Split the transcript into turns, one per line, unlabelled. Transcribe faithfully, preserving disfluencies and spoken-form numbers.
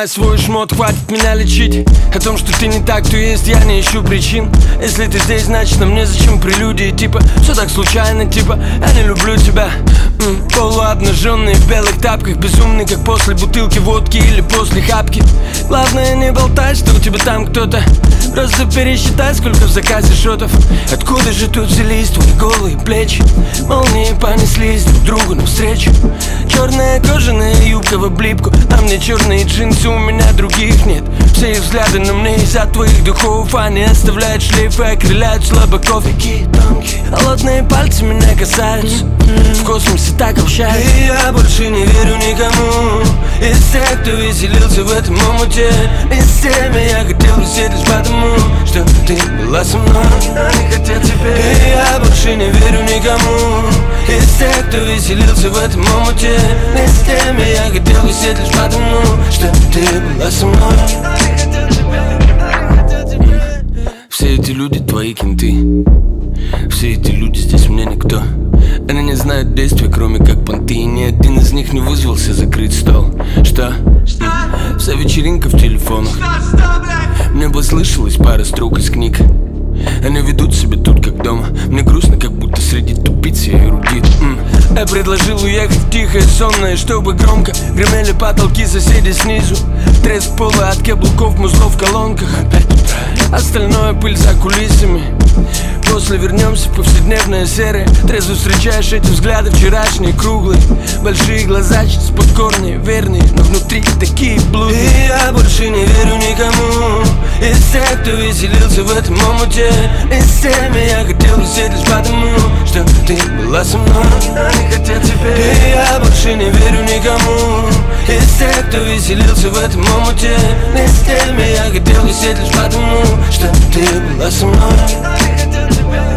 Снимай свой шмот, хватит меня лечить. О том, что ты не так, то есть я не ищу причин. Если ты здесь, значит нам незачем прелюдии. Типа, все так случайно, типа, я не люблю тебя. М, Полуобнаженный в белых тапках, безумный, как после бутылки водки или после хапки. Главное не болтай, что у тебя там кто-то. Просто пересчитай, сколько в заказе шотов. Откуда же тут взялись твои голые плечи? Молнии понеслись друг другу навстречу. Черная кожаная юбка в облипку, на мне черные джинсы, у меня других нет. Все их взгляды на мне из-за твоих духов. Они оставляют шлейфы, окрыляют слабаков. Какие тонкие, холодные пальцы меня касаются. В космосе так общаются. И я больше не верю никому из тех, кто веселился в этом омуте. И с теми я хотел висеть лишь потому, что ты была со мной, но не хотел тебя. И я больше не верю никому из тех, кто веселился в этом омуте. И с теми я хотел висеть лишь потому, что ты была со мной. Все эти люди твои кенты. Все эти люди здесь мне никто. Они не знают действия, кроме как понты. И ни один из них не вызвался закрыть стол. Что? Что? Вся вечеринка в телефонах. Что, что, мне бы слышалось пара строк из книг. Они ведут себя тут как дома. Мне грустно, как будто среди тупиц я эрудит. М. Я предложил уехать в тихое сонное, чтобы громко гремели потолки соседей снизу. Треск пола от каблуков, музлов в колонках. Остальное пыль за кулисами. После вернемся в повседневное серое. Трезво встречаешь эти взгляды вчерашние, круглые. Большие глаза, чуть покорные, верные, но внутри такие блудные. И я больше не верю никому из тех, кто веселился в этом омуте. И с теми я хотел висеть лишь потому, что ты была со мной, но не хотел тебя. И я больше не верю никому из тех, кто веселился в этом омуте. И с теми я хотел висеть лишь потому, что ты была со мной, но не хотел тебя.